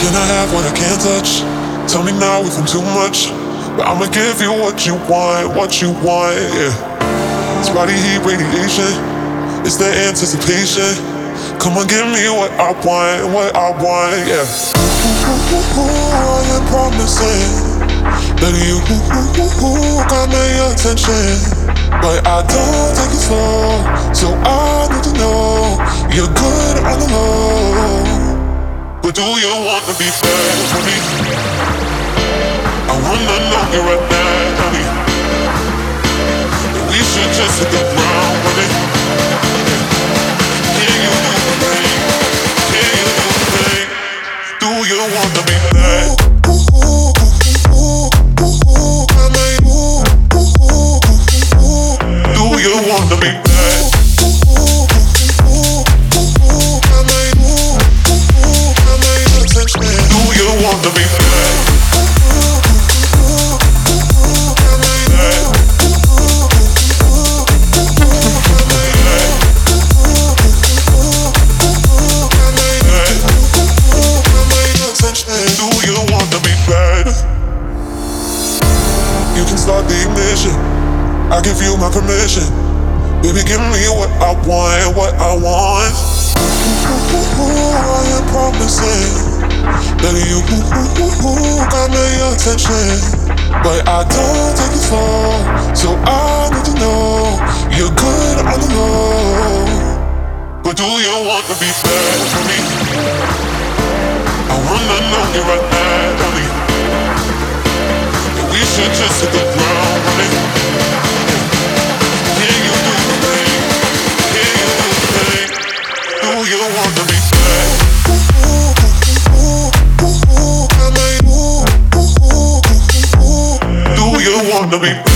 Can I have what I can't touch? Tell me now if I'm too much, but I'ma give you what you want, yeah. It's body heat radiation, it's the anticipation. Come on, give me what I want, yeah. I am promising that you got my attention, but I don't take it slow, so I need to know you're good on the low. But do you wanna be bad for me? I wanna know you right now, honey. We should just hit the ground running. Can you do the thing? Can you do the thing? Do you wanna be bad? Do you wanna be bad? Do you wanna be bad? Do you wanna be bad? You can start the ignition, I give you my permission. Baby, give me what I want. I am promising that you got my attention, but I don't take it slow, so I need to know you're good on the low. But do you want to be bad for me? I wanna know you right now, honey. We should just hit the ground running. Can you do the thing? Can you do the thing? Do you want to be bad? Do you wanna be